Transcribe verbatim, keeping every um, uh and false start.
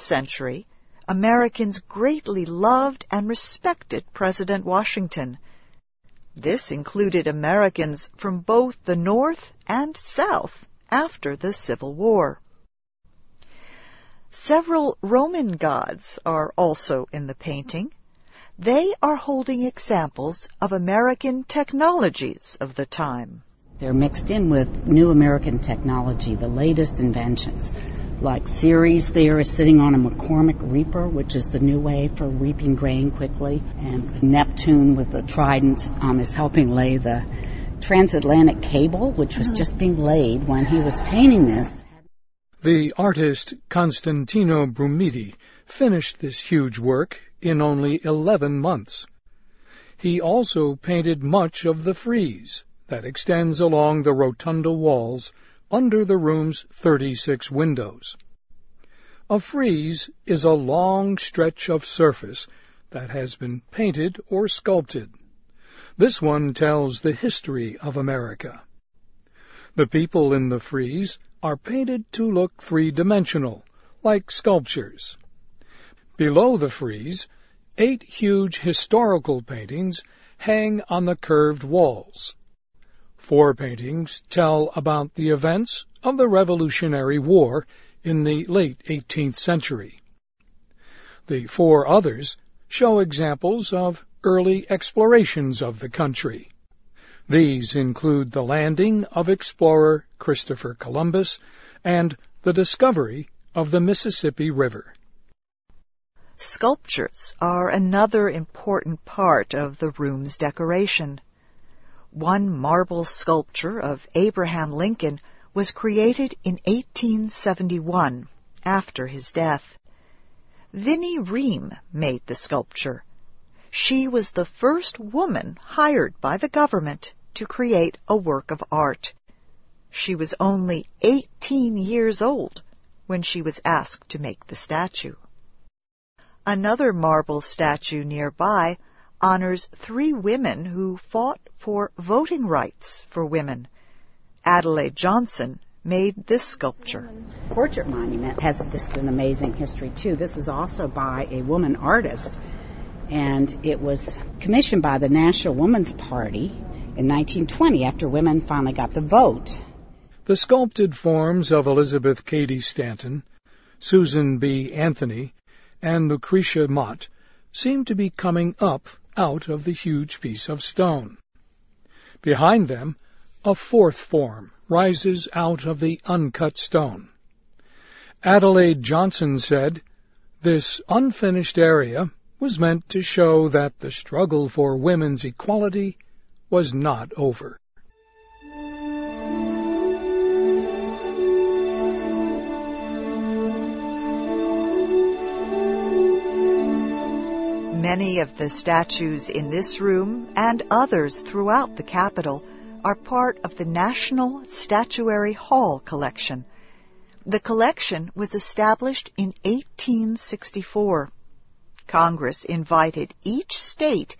century, Americans greatly loved and respected President Washington. This included Americans from both the North and South after the Civil War. Several Roman gods are also in the painting. They are holding examples of American technologies of the time. They're mixed in with new American technology, the latest inventions. Like Ceres there is sitting on a McCormick reaper, which is the new way for reaping grain quickly. And Neptune with the trident um, is helping lay the transatlantic cable, which was just being laid when he was painting this. The artist Constantino Brumidi finished this huge work in only eleven months. He also painted much of the frieze that extends along the rotunda walls under the room's thirty-six windows. A frieze is a long stretch of surface that has been painted or sculpted. This one tells the history of America. The people in the frieze are painted to look three-dimensional, like sculptures. Below the frieze, eight huge historical paintings hang on the curved walls. Four paintings tell about the events of the Revolutionary War in the late eighteenth century. The four others show examples of early explorations of the country. These include the landing of explorer Christopher Columbus and the discovery of the Mississippi River. Sculptures are another important part of the room's decoration. One marble sculpture of Abraham Lincoln was created in eighteen seventy-one, after his death. Vinnie Ream made the sculpture. She was the first woman hired by the government to create a work of art. She was only eighteen years old when she was asked to make the statue. Another marble statue nearby honors three women who fought for voting rights for women. Adelaide Johnson made this sculpture. Portrait monument has just an amazing history, too. This is also by a woman artist, and it was commissioned by the National Woman's Party in nineteen twenty after women finally got the vote. The sculpted forms of Elizabeth Cady Stanton, Susan B. Anthony, and Lucretia Mott seem to be coming up out of the huge piece of stone. Behind them, a fourth form rises out of the uncut stone. Adelaide Johnson said, "This unfinished area was meant to show that the struggle for women's equality was not over." Many of the statues in this room and others throughout the Capitol are part of the National Statuary Hall collection. The collection was established in eighteen sixty-four. Congress invited each state